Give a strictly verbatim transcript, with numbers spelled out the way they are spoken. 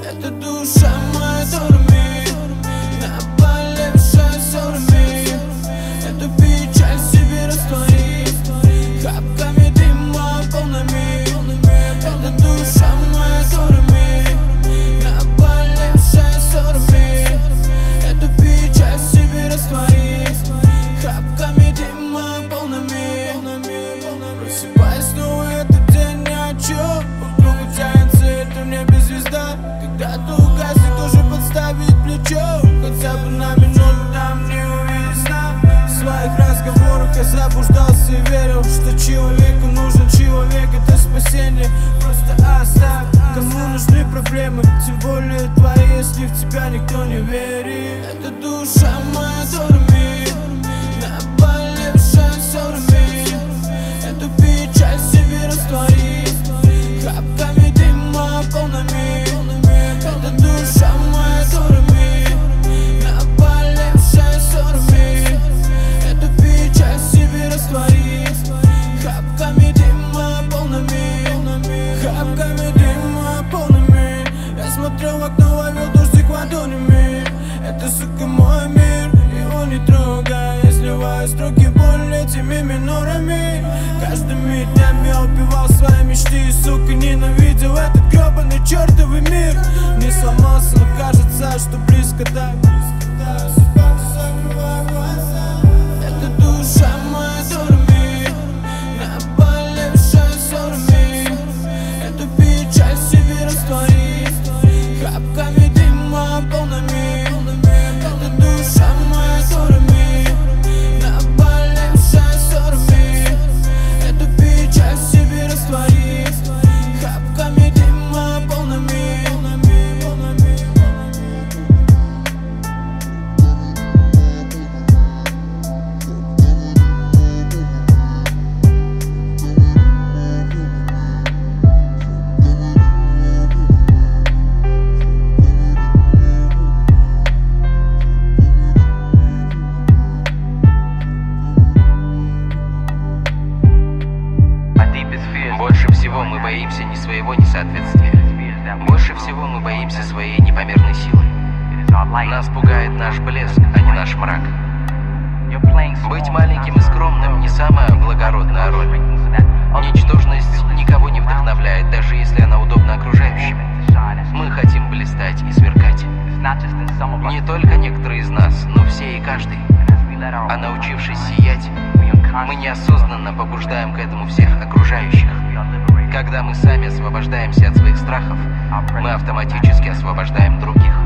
Это душа моя, дурми, наболевшая ссорами. Эту печаль себе раствори хапками дыма полными. Это душа моя, дурми, наболевшая ссорами. Эту печаль себе раствори хапками дыма полными. Просыпаясь снова, этот день ни о чем. Вокруг тянется это в небе звезда. Когда-то угаснет, тоже подставить плечо. Хотя бы на минуту там не увидеть сна. В своих разговорах я заблуждался и верил, что человеку нужен человек, это спасение. Просто оставь, кому нужны проблемы, тем более твои, если в тебя никто не верит. Это душа моя, дурми, наболевшая ссорами. Эту печаль себе раствори хапками дыма полными. Это душа моя, дурми, наболевшая ссорами. Эту печаль себе раствори хапками дыма полными. Хапками дыма полными. Я смотрел в окно, ловил дождик ладонями. Это, сука, мой мир, его не трогай. Я сливаю строки боль этими минорами. Каждыми днями я убивал свои мечты и, сука, ненавидел этот гребаный чертовый мир. Не сломался, но кажется, что близко так. Это душа моя, дурми, наболевшая ссорами. Эту печаль себе раствори хапками дыма полными. Это душа моя, дурми, наболевшая ссорами. Эту печаль себе раствори хапками дыма полными. Больше всего мы боимся не своего несоответствия. Больше всего мы боимся своей непомерной силы. Нас пугает наш блеск, а не наш мрак. Быть маленьким и скромным не самая благородная роль. Ничтожность никого не вдохновляет, даже если она удобна окружающим. Мы хотим блистать и сверкать. Не только некоторые из нас, но все и каждый. А научившись сиять, мы неосознанно побуждаем к этому всех окружающих. Когда мы сами освобождаемся от своих страхов, мы автоматически освобождаем других.